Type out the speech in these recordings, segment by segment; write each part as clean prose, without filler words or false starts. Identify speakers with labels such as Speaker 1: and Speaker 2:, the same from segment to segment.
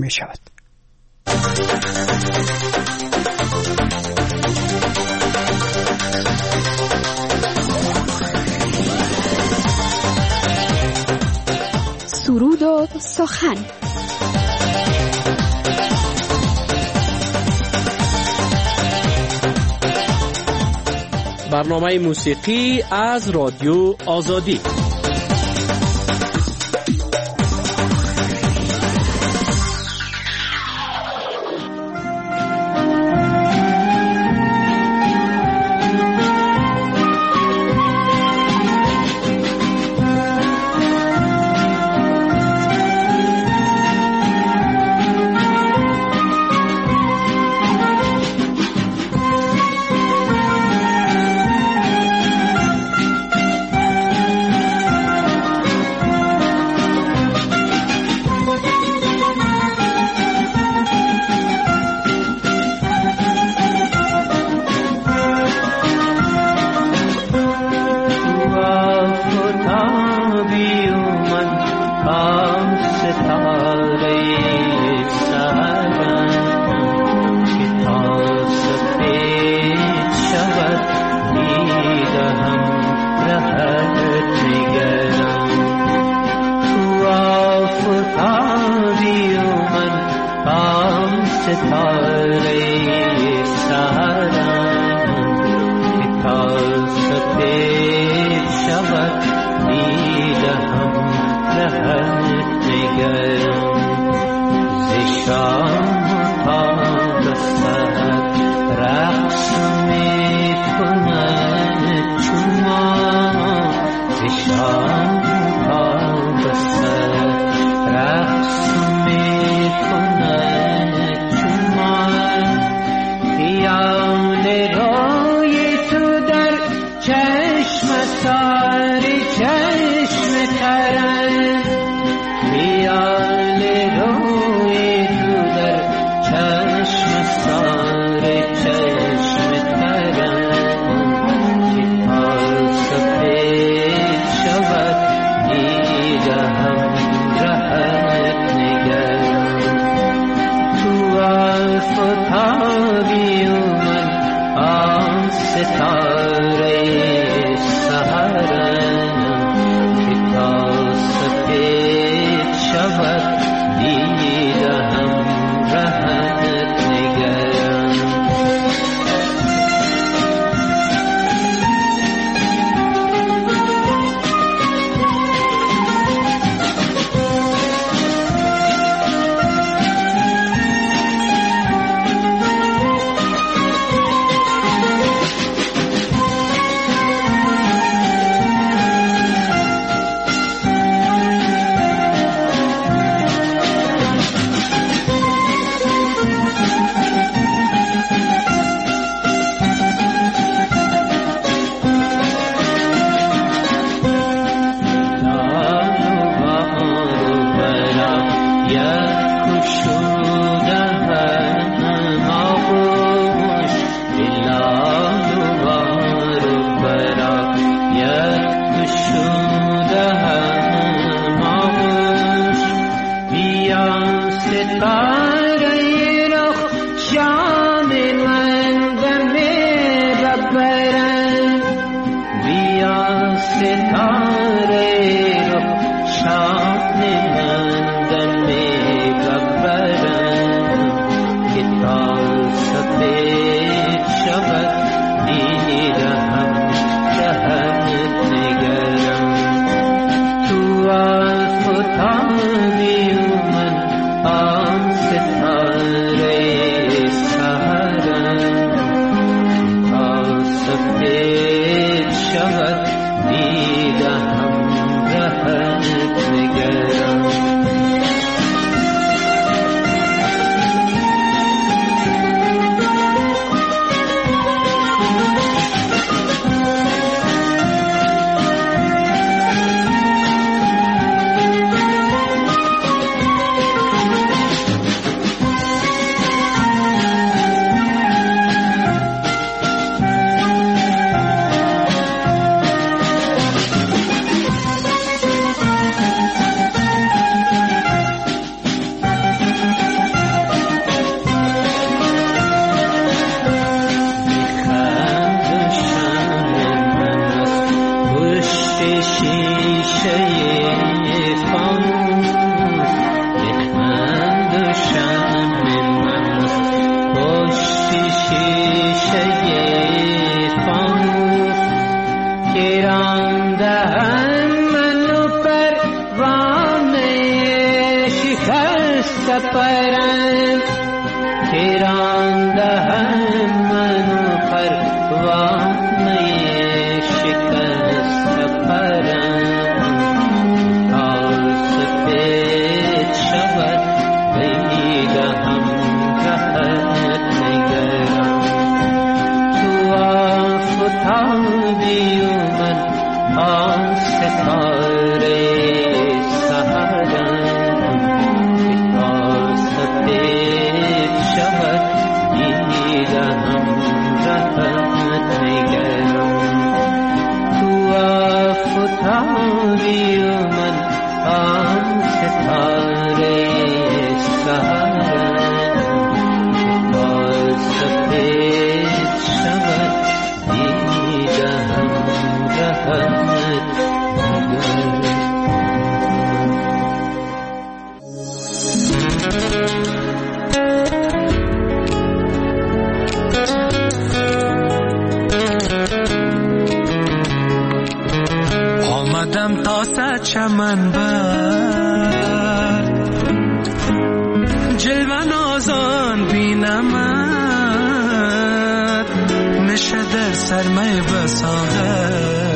Speaker 1: می شود.
Speaker 2: سرود و سخن.
Speaker 3: برنامه موسیقی از رادیو آزادی.
Speaker 1: آمدم تا صد چمن بر جلوه نازان بینمت نشه در سرمه بساغر.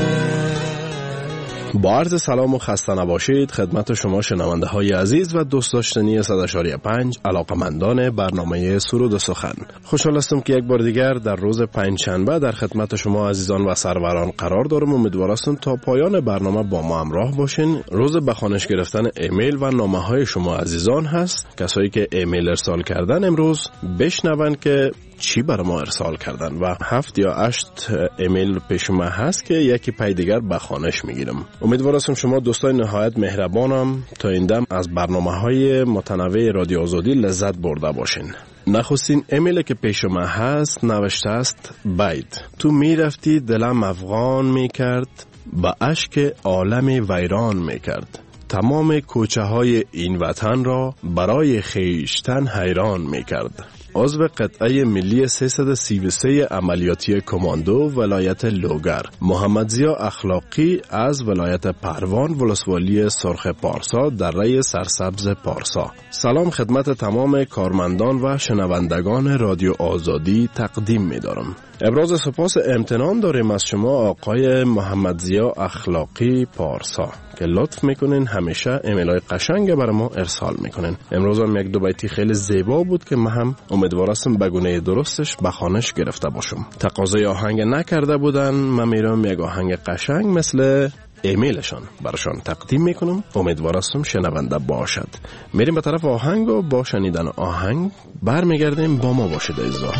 Speaker 2: با عرض سلام و خسته نباشید خدمت شما شنونده های عزیز و دوست داشتنی 100.5 علاقمندان برنامه سرود و سخن. خوشحال هستم که یک بار دیگر در روز پنجشنبه در خدمت شما عزیزان و سروران قرار دارم. امیدوارم تا پایان برنامه با ما همراه باشین. روز به خوانش گرفتن ایمیل و نامه های شما عزیزان هست. کسایی که ایمیل ارسال کردن امروز بشنون که چی برای ما ارسال کردن و 7 یا 8 ایمیل پیش ما هست که یکی پای دیگر به خوانش میگیرم. امیدوارم شما دوستای نهایت مهربانم تا این دم از برنامه‌های متنوع رادیو آزادی لذت برده باشین. نخستین ایمیل که پیش ما هست نوشته است: باید تو میرفتی دلم افغان میکرد، با اشک عالم ویران میکرد، تمام کوچه های این وطن را برای خیشتن حیران میکرد. عضو قطعه ملی 333 عملیاتی کماندو ولایت لوگر، محمد ضیا اخلاقی از ولایت پروان ولسوالی سرخ پارسا دره سرسبز پارسا. سلام خدمت تمام کارمندان و شنوندگان رادیو آزادی تقدیم می دارم. ابراز سپاس امتنان داریم از شما آقای محمد ضیا اخلاقی پارسا که لطف میکنین همیشه ایمیلای قشنگ برای ما ارسال میکنین. امروز هم یک دو بیتی خیلی زیبا بود که من هم امیدوارم به گونه درستش به خوانش گرفته باشم. تقاضای آهنگ نکرده بودن، من میرم یک آهنگ قشنگ مثل ایمیلشان براشان تقدیم میکنم. امیدوارم شنونده باشد. میریم به طرف آهنگ و با شنیدن آهنگ برمیگردیم. با ما باشید عزیزان.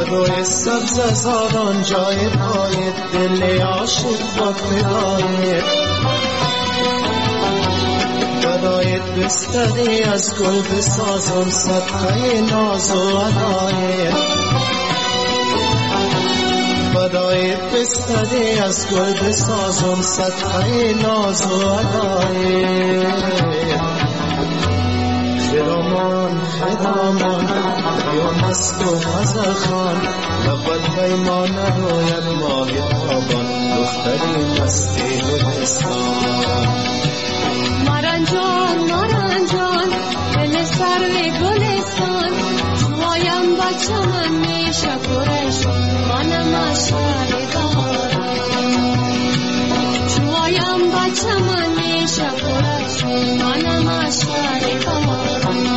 Speaker 4: فدای سبز زادان جای پای دل عاشق خود فدای فدایت بستری از گل بسازم صدقه ناز و عدای فدایت بستری از گل بسازم صدقه ناز و عدای خرامان خرامان یا مست و غزل خان لبت پیمان روید ماه تابان دختری مستی گلستان
Speaker 5: مارنجان مارنجان دل سر گلستان شوایم بچه من میشه پرش منم اشعار باران شوایم بچه من میشه پرش منم اشعار باران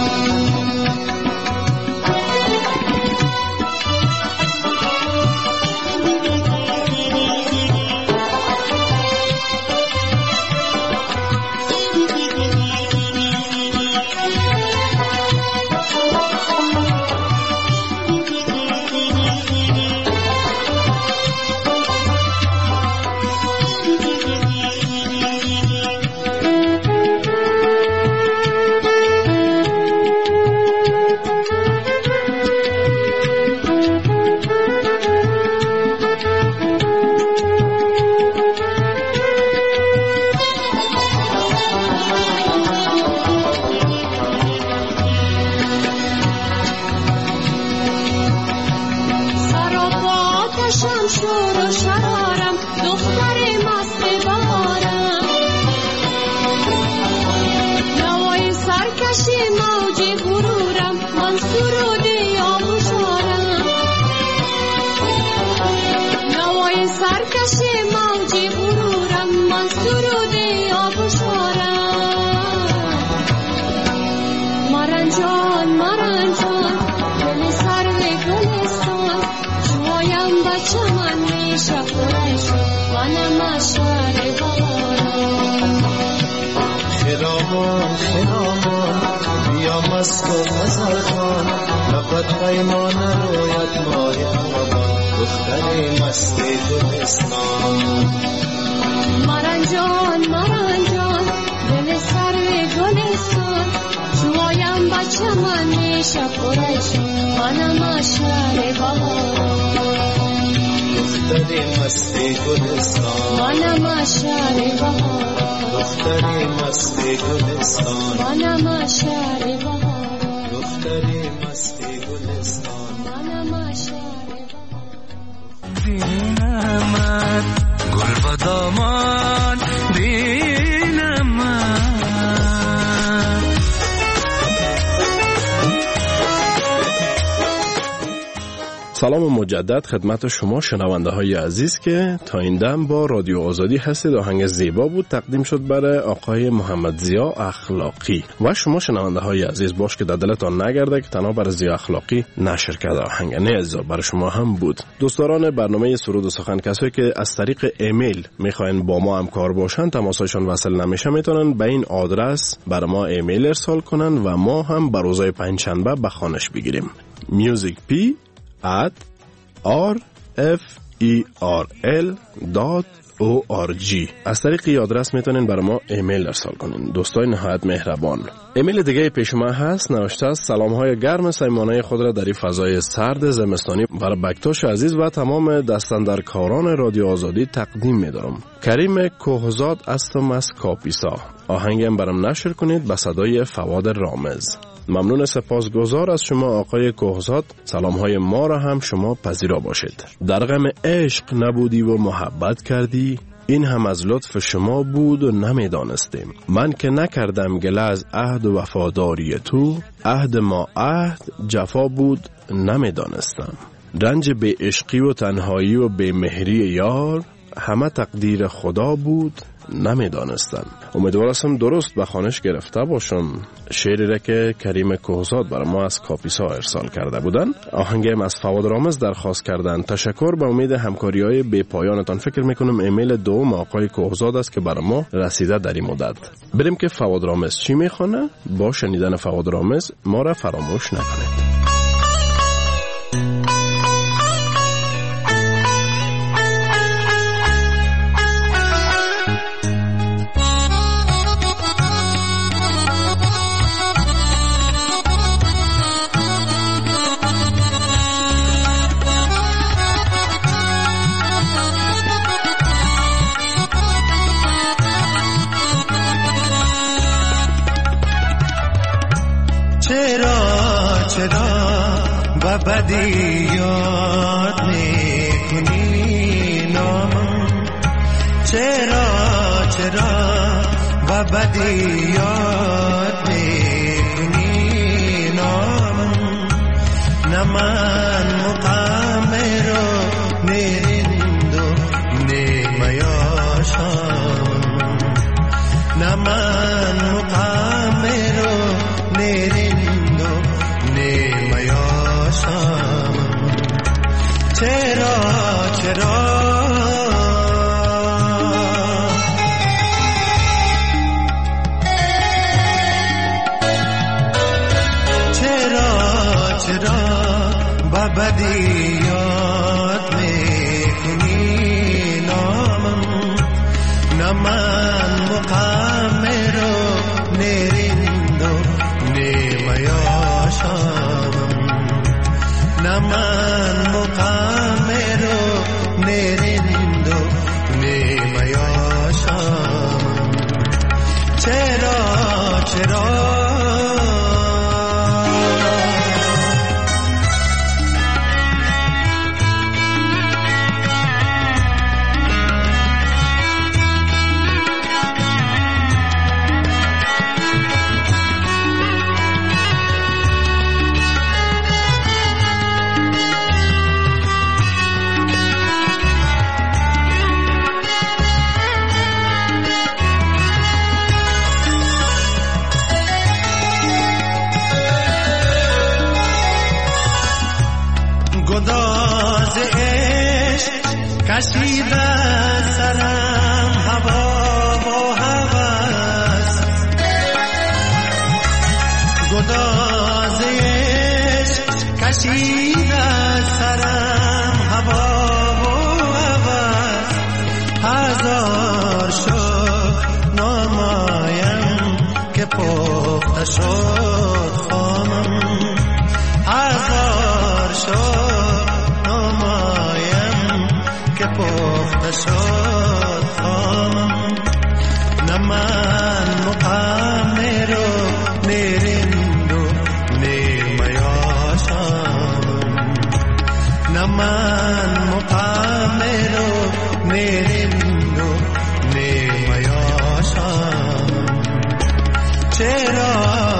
Speaker 2: سلام مجدد خدمت شما شنونده های عزیز که تا این دم با رادیو آزادی هستید. آهنگ زیبا بود تقدیم شد برای آقای محمد ضیا اخلاقی و شما شنونده های عزیز باش که در دلتان نگرده که تنها برای ضیا اخلاقی نشر کرده آهنگ نه عزیزا برای شما هم بود. دوستداران برنامه سرود و سخن کسایی که از طریق ایمیل میخواین با ما همکار باشن تماسشون وصل نمیشه میتونن به این آدرس برای ما ایمیل ارسال کنن و ما هم بر روزهای پنجشنبه به خوانش بگیریم. musicp@rferl.org از طریق این آدرس میتونین برای ما ایمیل ارسال کنین. دوستای نهایت مهربان. ایمیل دیگه پیش ما هست نوشته است سلام های گرم صمیمانه خود را در این فضای سرد زمستانی برای بکتاش عزیز و تمام دستاندرکاران رادیو آزادی تقدیم میدارم. کریم کوهزاد هستم از کاپیسا. آهنگم برام نشر کنید به صدای فواد رامز. ممنون سپاسگزار از شما آقای کوهزاد. سلامهای ما را هم شما پذیرا باشید. در غم عشق نبودی و محبت کردی، این هم از لطف شما بود و نمیدانستیم. من که نکردم گله از عهد و وفاداری تو، عهد ما عهد جفا بود نمیدانستم. رنج بی عشقی و تنهایی و بی مهری یار، همه تقدیر خدا بود نمیدانستم. امیدوارم درست به خوانش گرفته باشم. شعری را که کریم کوهزاد برای ما از کاپیسا ارسال کرده بودن. آهنگم از فواد رامز درخواست کردن. تشکر، به امید همکاری‌های بی پایانتان. فکر میکنم ایمیل دوم آقای کوهزاد است که برای ما رسیده در این مدت. بریم که فواد رامز چی میخونه. با شنیدن فواد رامز ما را فراموش نکنید.
Speaker 1: و بدی یاد میکنی نامم، چرا و بدی یاد میکنی نامم، نه من مقامر و نرند و نمیاشم، نه من مقامر و نرند و نمیاشم، چرا با بدی یاد میکنی نامم، نه من مقامر و نرند و نمیاشم، نه من مقامر و نرند و نمیاشم، چرا گداز عشق کشیده سرم هوا و هوس، گداز عشق کشیده سرم هوا و هوس، هزار شکر نامایم که پخته شد خامم، هزار شکر نامایم که پخته شد خامم، نه من مقامر و نرند و نمیاشم، نه من مقامر و نرند و نمیاشم، چرا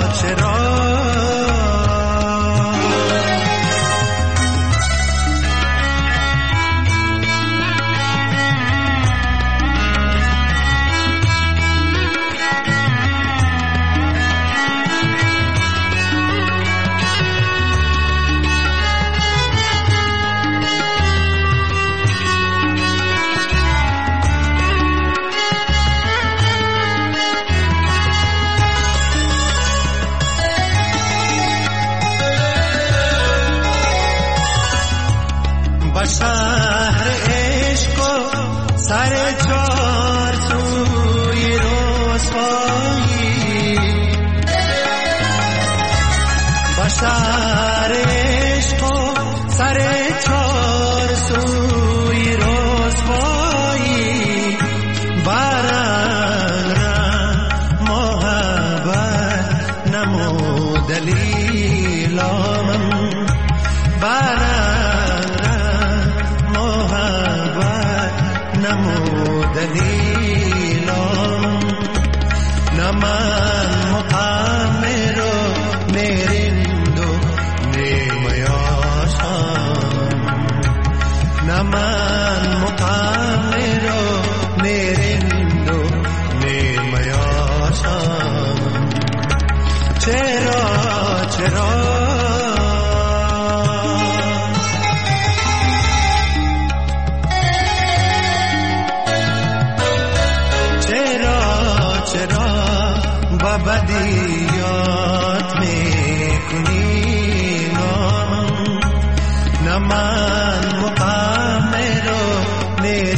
Speaker 1: شهر عشق و سر چار سوی رسوایی، با شهر عشق و سر چار سوی رسوایی، برنگ محبت نمو دلیلامم، نمو دلیلم، نه من مقامر و نرند و نمیاشم، نه من مقامر و نرند و نمیاشم، چرا با بدی یاد میکنی نامم، نه من مقامر و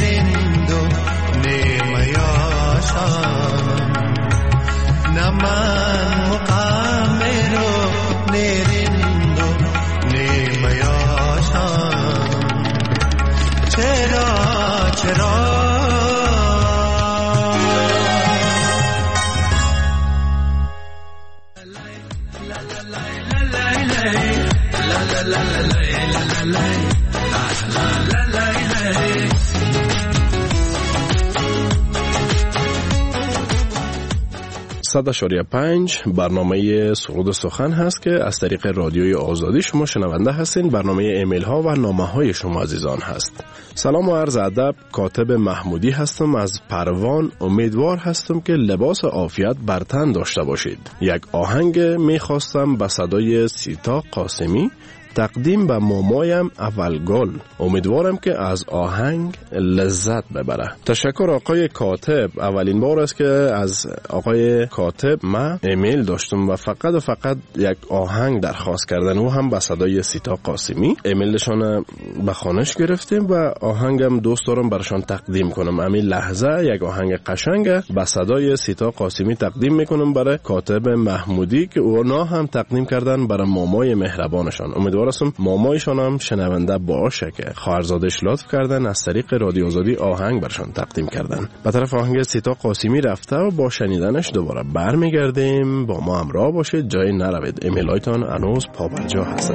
Speaker 2: 100.5 برنامه سرود سخن هست که از طریق رادیوی آزادی شما شنونده هستین. برنامه ایمیل ها و نامه های شما عزیزان هست. سلام و عرض ادب، کاتب محمودی هستم از پروان. امیدوار هستم که لباس عافیت بر تن داشته باشید. یک آهنگ میخواستم به صدای سیتا قاسمی تقدیم به مامایم اول گل. امیدوارم که از آهنگ لذت ببره. تشکر آقای کاتب. اولین بار است که از آقای کاتب ما ایمیل داشتم و فقط یک آهنگ درخواست کردن، او هم به صدای سیتا قاسمی. ایمیلشان به خانش گرفتیم و آهنگم دوست دارم برشان تقدیم کنم. همین لحظه یک آهنگ قشنگ به صدای سیتا قاسمی تقدیم میکنم برای کاتب محمودی که اونا هم تقدیم کردن برای مامای مهربانشان. امیدوارم مامایشان هم شنونده باشه که خواهرزادش لطف کردن از طریق رادیو آزادی آهنگ برشان تقدیم کردن. به طرف آهنگ سیتا قاسمی رفته و با شنیدنش دوباره برمیگردیم. با ما همراه باشید، جای نروید. ایمیلایتان هنوز پابرجا هست.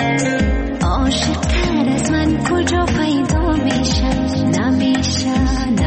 Speaker 6: عاشق تر از من کجا پیدا میشه، نمیشه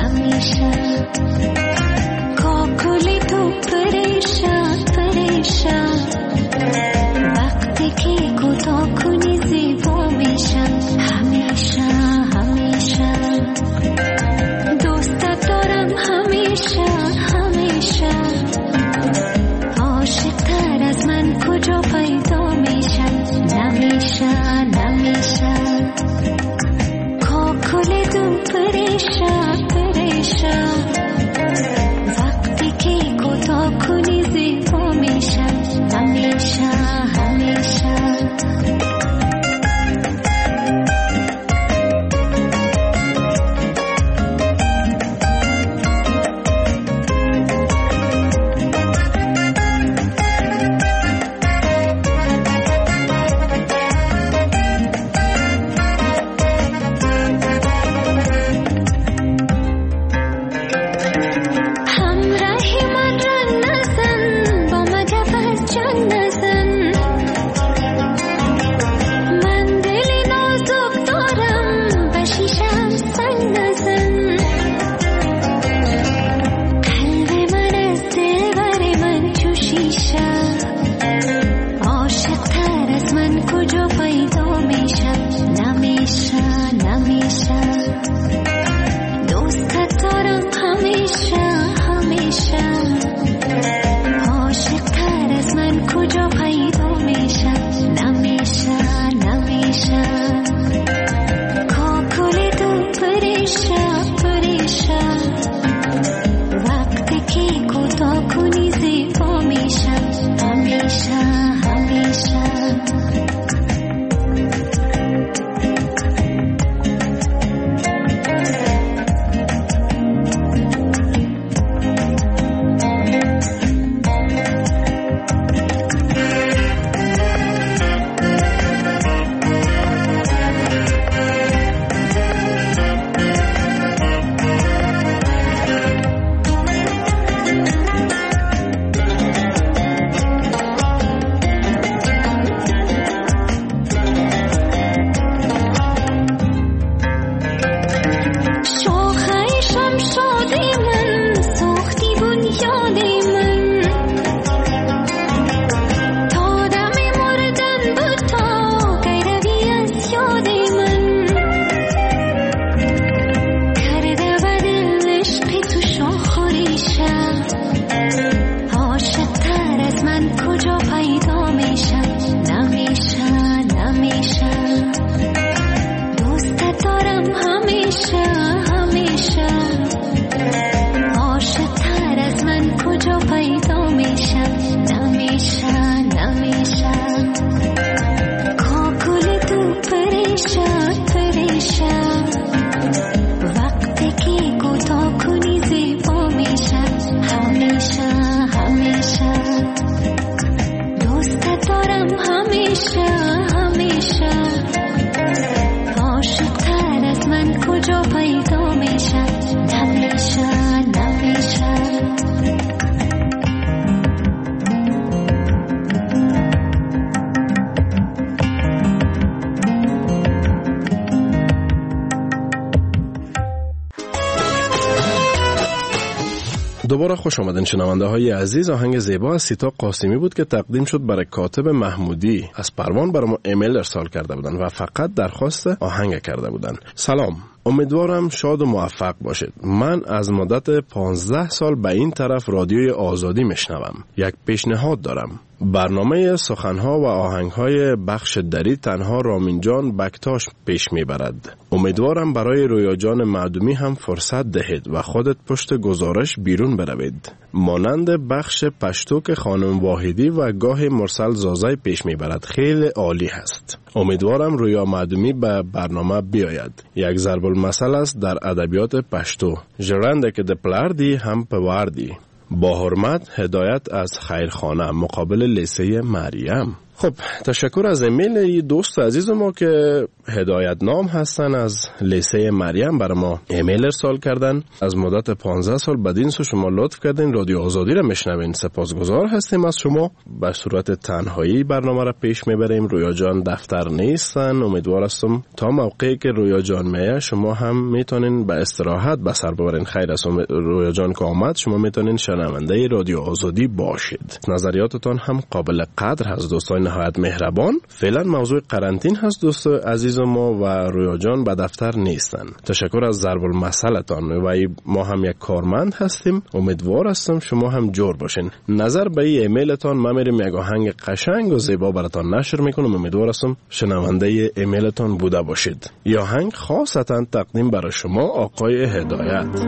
Speaker 2: دوباره خوش آمدین شنونده های عزیز. آهنگ زیبا از سیتا قاسمی بود که تقدیم شد برای کاتب محمودی. از پروان برای ما ایمیل ارسال کرده بودن و فقط درخواست آهنگ کرده بودن. سلام، امیدوارم شاد و موفق باشید. من از مدت 15 سال به این طرف رادیوی آزادی میشنوم. یک پیشنهاد دارم. برنامه سخنها و آهنگهای بخش دری تنها رامین جان بکتاش پیش میبرد. امیدوارم برای رویا جان معدومی هم فرصت دهید و خودت پشت گزارش بیرون بروید. مانند بخش پشتو که خانم واحدی و گاه مرسل زازای پیش میبرد خیلی عالی هست. امیدوارم رویا معدومی به برنامه بیاید. یک ضرب المثل است در ادبیات پشتو. ژرنده که دپلردی هم پواردی. با حرمت هدایت از خیرخانه مقابل لیسه مریم. خب تشکر از ایمیل دوست عزیز ما که هدایت نام هستن از لیسه مریم برای ما ایمیل ارسال کردن. از مدت 15 سال بدین سو شما لطف کردین رادیو آزادی را میشنوین. سپاسگزار هستیم از شما. به صورت تنهایی برنامه را پیش میبریم. رویا جان دفتر نیستن. امیدوار هستم تا موقعی که رویا جان میه شما هم میتونین به استراحت به سر ببرین. خیر است رویا جان که آمد شما میتونین شنونده رادیو آزادی باشید. نظریاتتان هم قابل قدر هست دوستان نهایت مهربان. فعلا موضوع قرنطین هست دوست عزیز ما و رویا جان به دفتر نیستن. تشکر از ضرب المثلتان و ما هم یک کارمند هستیم. امیدوار هستم شما هم جور باشین. نظر به این ایمیلتان ما میریم یک آهنگ قشنگ و زیبا براتان نشر میکنم. امیدوار هستم شنونده ایمیلتان بوده باشید. این آهنگ خاصتا تقدیم برای شما آقای هدایت.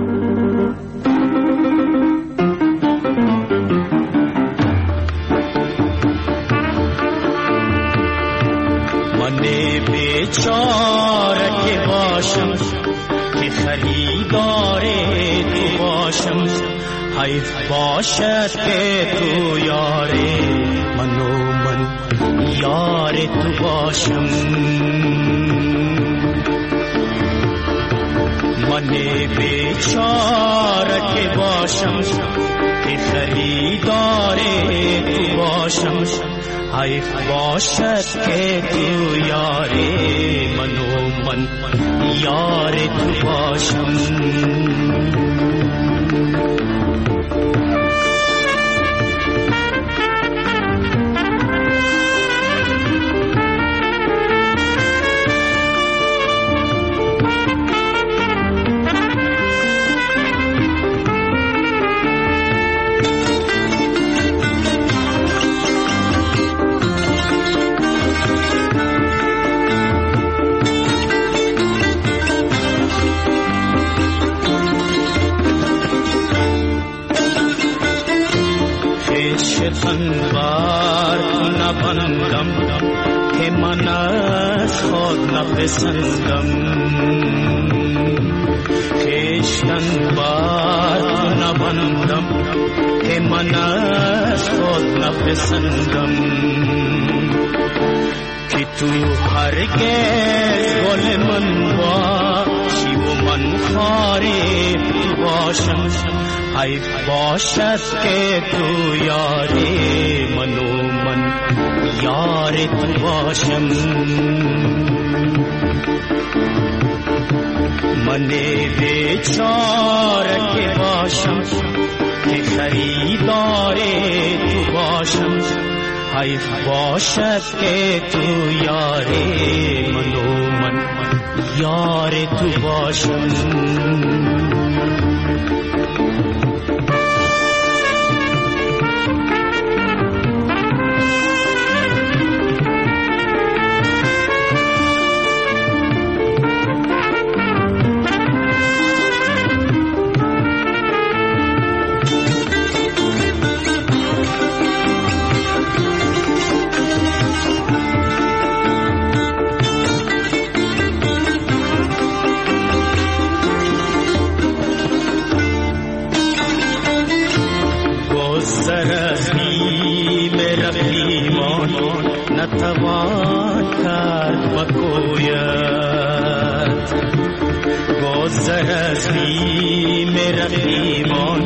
Speaker 6: بیچاره که باشم که خریدار تو باشم حیف باشد که تو یار من و من یار تو باشم من بیچاره که باشم که خریدار تو باشم حیف باشد که تو یاری من و من یار تو باشم انوار نبندم که من از خود نپسندم خیشتن بار نبندم که من از خود نپسندم که تو هرگز گل من باشی و من خاری باشم حیف باشد که تو یاری من و من یار تو باشم من بیچاره که باشم که خریدار تو باشم حیف باشد که تو یاری من و من یار تو باشم نتوان کرد بگوید گذر از بیم رقیبان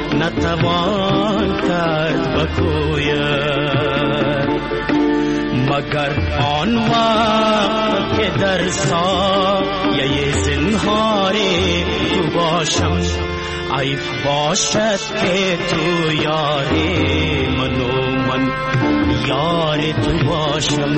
Speaker 6: نتوان کرد بگوید مگر آن وقت که در سایه زنهار تو باشم حیف باشد که تو یار من و من یار تو باشم.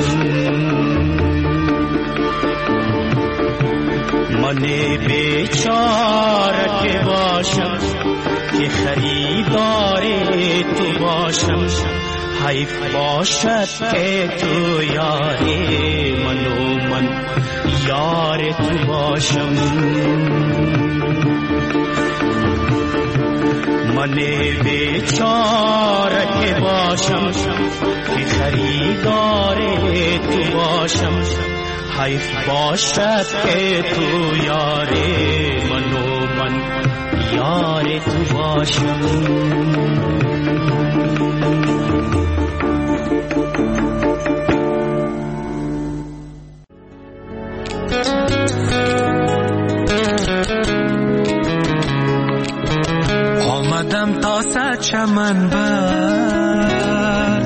Speaker 6: من بیچاره که باشم که خریدار تو باشم. حیف باشد که تو یار من و من یار تو باشم. من بیچاره که باشم که خریدار تو باشم. حیف باشد که تو یار من و من یار تو باشم.
Speaker 1: آمدم تا صد چمن بر.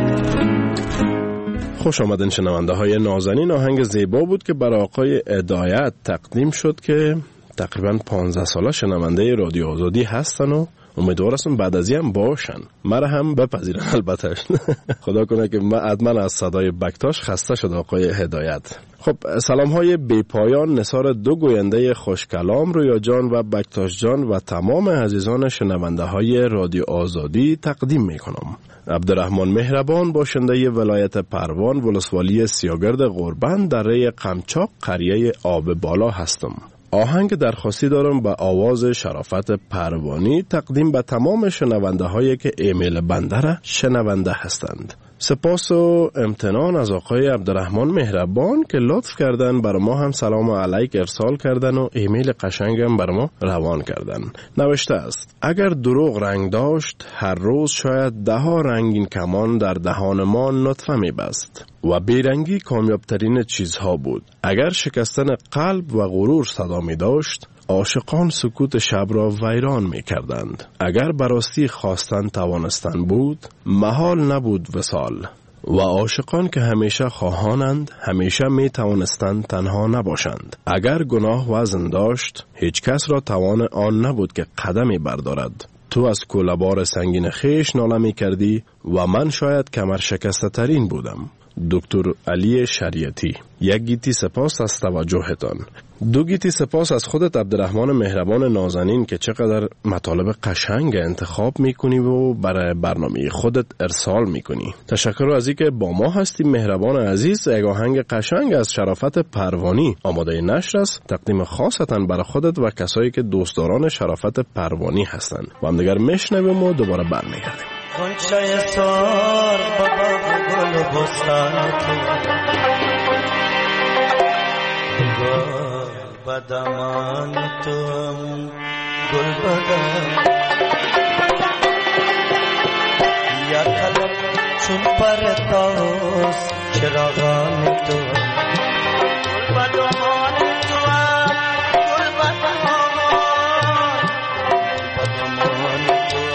Speaker 2: خوش آمدین شنونده های نازنین. آهنگ زیبا بود که برای آقای هدایت تقدیم شد که تقریبا 15 ساله شنونده رادیو آزادی هستن و امیدوارم بعد از این هم باشن، مرا هم بپذیرن البته. خدا کنه که من حتما از صدای بکتاش خسته شد آقای هدایت. خب سلام های بی پایان نثار دو گوینده خوشکلام رویا جان و بکتاش جان و تمام عزیزان شنونده های رادیو آزادی تقدیم می کنم. عبدالرحمن مهربان باشنده ولایت پروان ولسوالی سیاگرد غربند در ری قمچاق قریه آب بالا هستم. آهنگ درخواستی دارم به آواز شرافت پروانی تقدیم به تمام شنونده هایی که ایمیل بنده را شنونده هستند. سپاس و امتنان از آقای عبدالرحمن مهربان که لطف کردن بر ما هم سلام علیک ارسال کردن و ایمیل قشنگم بر ما روان کردن. نوشته است: اگر دروغ رنگ داشت هر روز شاید 10 رنگین کمان در دهان ما نطفه می بست و بیرنگی کامیابترین چیزها بود. اگر شکستن قلب و غرور صدا می داشت عاشقان سکوت شب را ویران می کردند. اگر براستی خواستن توانستن بود محال نبود وصال و عاشقان که همیشه خواهانند همیشه می توانستند تنها نباشند. اگر گناه وزن داشت هیچ کس را توان آن نبود که قدمی بردارد. تو از کوله‌بار سنگین خیش ناله می کردی و من شاید کمر شکسته ترین بودم. دکتر علی شریعتی. یک گیتی سپاس از توجهتان. 2 گیتی سپاس از خودت عبدالرحمن مهربان نازنین که چقدر مطالب قشنگ انتخاب میکنی و برای برنامه خودت ارسال میکنی. تشکر از اینکه با ما هستی مهربان عزیز. یک آهنگ قشنگ از شرافت پروانی آماده نشر است، تقدیم خاصتا برای خودت و کسایی که دوستداران شرافت پروانی هستند. با هم دیگر میشنویم و دوباره برمیگردیم.
Speaker 6: غنچه سار بابا گل بستان تو بدمان تو گل بدم یا طلب چون پرتاز چراغان تو گل بدمان تو گل بدمان تو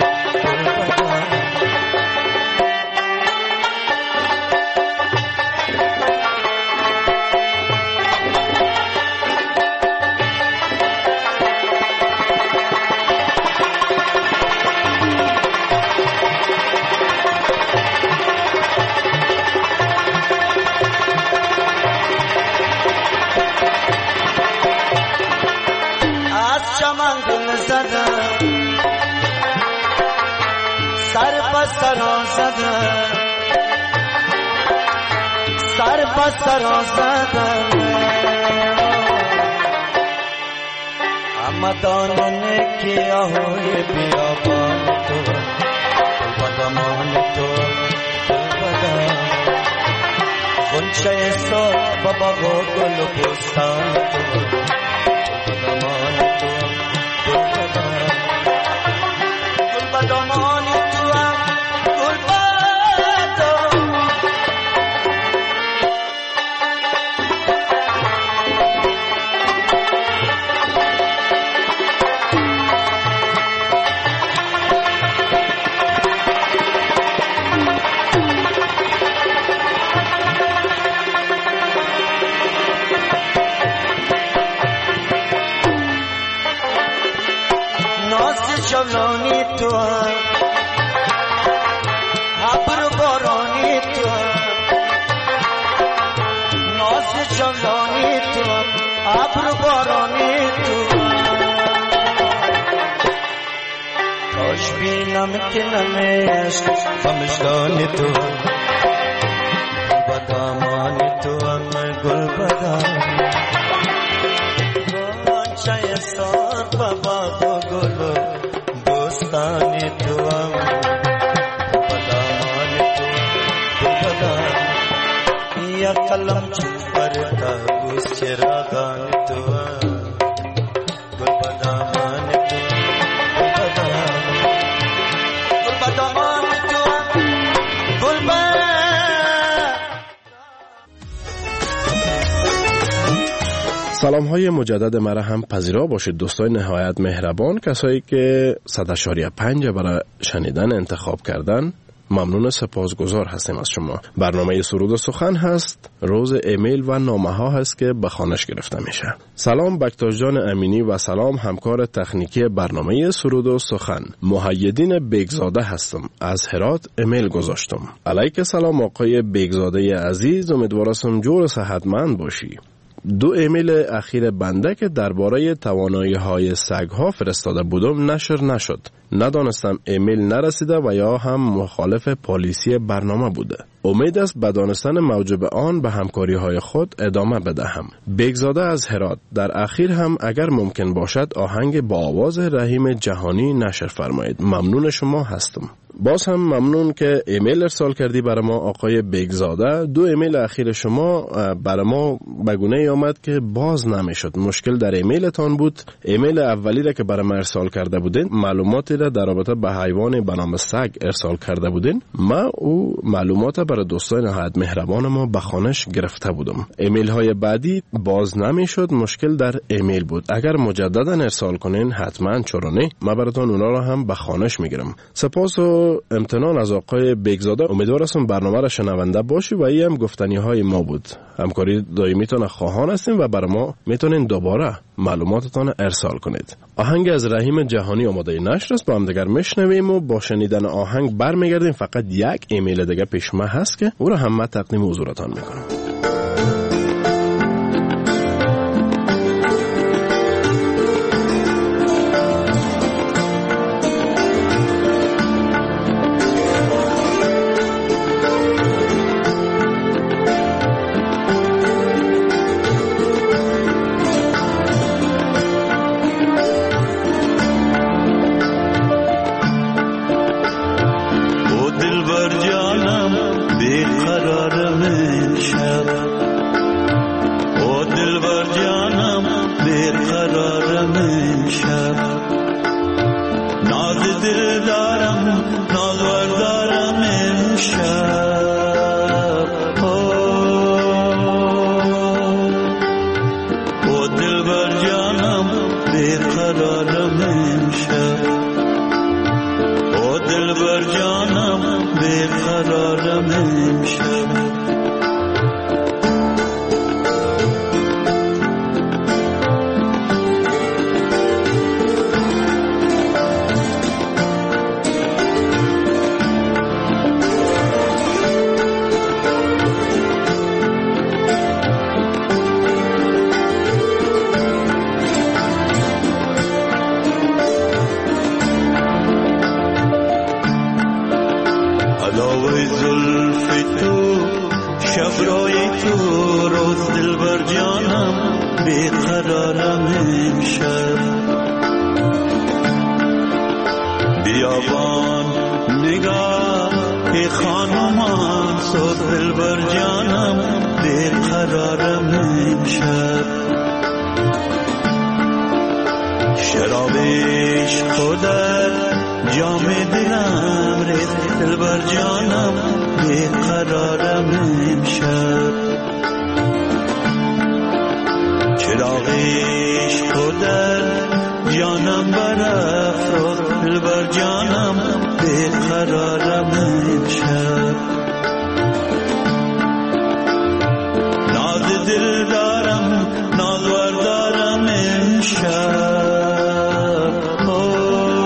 Speaker 6: سر بسر زدم آمدانه که آهای بیابان تو بدمان تو بدم غنچه سر بابا گل بستان تو بدمان تو بدم گل بدمان ناز جولانی تو ابر بارانی تو ناز جولانی تو ابر بارانی تو کاش بینم که نمیشت خمشگانی تو بدامان تو هم گل بدان چای سار بابا گل دوستانی تو هم بدامان تو گل بدان یا قلم چون پرتا گوش چراغان تو هم گل بدامان تو گل بدان گل بدامان تو گل بدان.
Speaker 2: سلام های مجدد مرا هم پذیرا باشید دوستای نهایت مهربان، کسایی که 100.5 برای شنیدن انتخاب کردن. ممنون، سپاسگزار هستیم از شما. برنامه سرود و سخن هست، روز ایمیل و نامه ها هست که به خوانش گرفته میشه. سلام بکتاش جان امینی و سلام همکار تکنیکی برنامه سرود و سخن. محیدین بیگزاده هستم، از هرات ایمیل گذاشتم. علیک سلام آقای بیگزاده عزیز، امیدوارم جور صحتمند باشی. 2 ایمیل اخیر بنده که درباره توانایی‌های سگ‌ها فرستاده بودم نشر نشد. ندانستم ایمیل نرسیده و یا هم مخالف پالیسی برنامه بوده. امید است به دانستن موجب آن به همکاری‌های خود ادامه بدهم. بیگزاده از هرات، در اخیر هم اگر ممکن باشد آهنگ با آواز رحیم جهانی نشر فرمایید. ممنون شما هستم. باز هم ممنون که ایمیل ارسال کردی برای ما آقای بیگزاده. 2 ایمیل اخیر شما برای ما بگونه آمد که باز نمیشد. مشکل در ایمیلتان بود. ایمیل اولی را که برای ما ارسال کرده بودین معلوماتی را در رابطه به حیوان به نام سگ ارسال کرده بودین. ما او معلومات برای دوستان نهایت مهربان ما به خوانش گرفته بودم. ایمیل های بعدی باز نمیشد. مشکل در ایمیل بود. اگر مجددا ارسال کنین حتما چرونه ما براتون اونا را هم به خوانش میگیرم. سپاس و امتنان از آقای بیگزاده. امیدوارم برنامه را شنونده باشی و این هم گفتنی های ما بود. همکاری دائمیتان خواهان هستیم و برای ما میتونین دوباره معلوماتتان ارسال کنید. آهنگ از رحیم جهانی آماده نشر است، با هم دیگر میشنویم و با شنیدن آهنگ برمیگردیم. فقط یک ایمیل دیگه پیش ما هست که او را هم تقدیم حضورتان میکنم.
Speaker 7: نازور دارم امشب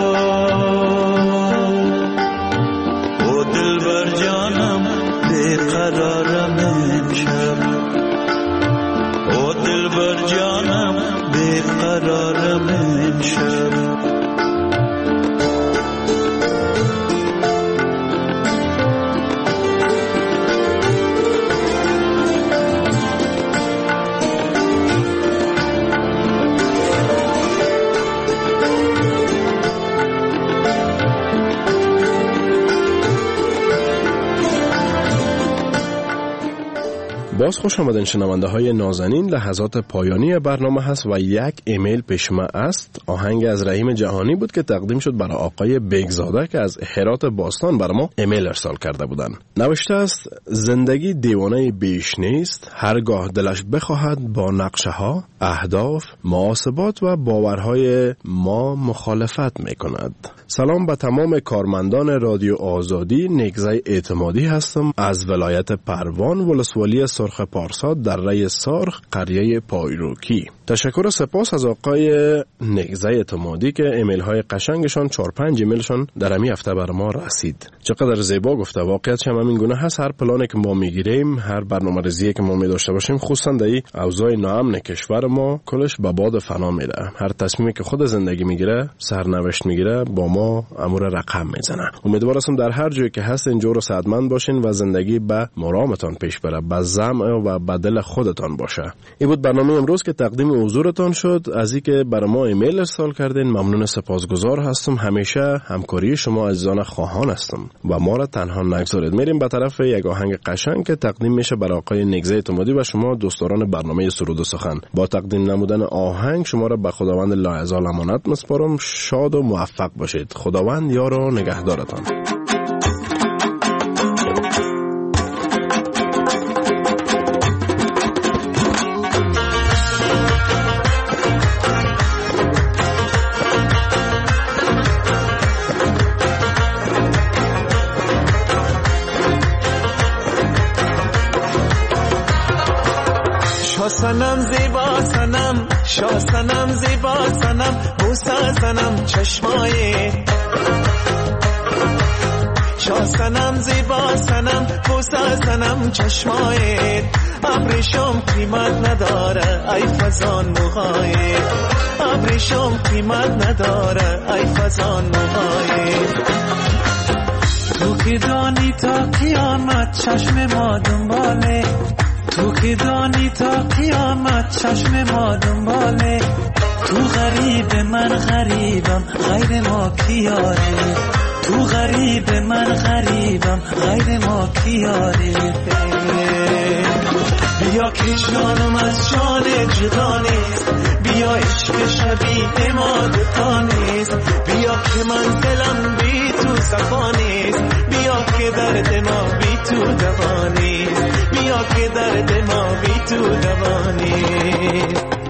Speaker 2: باز خوش آمدین شنونده های نازنین. لحظات پایانی برنامه هست و یک ایمیل پیش ما است. آهنگ از رحیم جهانی بود که تقدیم شد برای آقای بیگزاده که از هرات باستان برای ما ایمیل ارسال کرده بودن. نوشته است: زندگی دیوانه بیش نیست، هرگاه دلش بخواهد با نقشه ها، اهداف، محاسبات و باورهای ما مخالفت می کند. سلام به تمام کارمندان رادیو آزادی. نگزه اعتمادی هستم از ولایت پروان، ولسوالی سرخ پارسا، دره سارخ، قریه پایروکی. تشکر و سپاس از آقای نگزه اعتمادی که ایمیل های قشنگشان 4-5 ایمیلشان در همین هفته بر ما رسید. چقدر زیبا گفته. واقعیتش هم همین گونه هست. هر پلانی که ما میگیریم، هر برنامه‌ریزی که ما می داشته باشیم، خصوصا در این اوضاع ناامن کشور ما، کلش به باد فنا میره. هر تصمیمی که خود زندگی میگیره، سرنوشت میگیره، با ما امور رقم میزنه. امیدوار هستم در هر جایی که هست اینجور سعادتمند باشین و زندگی به مرامتان پیش بره، به زعم و به دل خودتان باشه. این بود برنامه امروز که تقدیم حضورتان شد. از اینکه برای ما ایمیل ارسال کردین ممنون، سپاسگزار هستم. همیشه همکاری شما عزیزان خواهان هستم و ما را تنها نگذارید. میریم به طرف یک آهنگ قشنگ که تقدیم میشه برای آقای نگزه اعتمادی و شما دوستداران برنامه سرود و سخن. با تقدیم نمودن آهنگ شما را به خداوند لاعزال امانت میسپارم. شاد و موفق باشید. خداوند یار و نگهدارتان.
Speaker 6: سنم زیبا سنم، شاه سنم زیبا سنم، بوسه سنم چشمای شاه سنم زیبا سنم، بوسه سنم چشمای. ابریشم قیمت نداره ای فزان موهای، ابریشم قیمت نداره ای فزان موهای.
Speaker 1: تو که دانی تا قیامت چشم ما دنباله، تو که دانی تا قیامت چشم ما دنباله. تو غریب من غریبم غیر ما کیاره، تو غریب من غریبم غیر ما کیاره. بیا که جانم از جان جدا نیست، بیا عشق شبیه ما دوتا نیست. بیا که من دلم بی تو صفا نیست، بیا که درد ما بی تو دوا نیست، بیا که درد ما بی تو دوا نیست.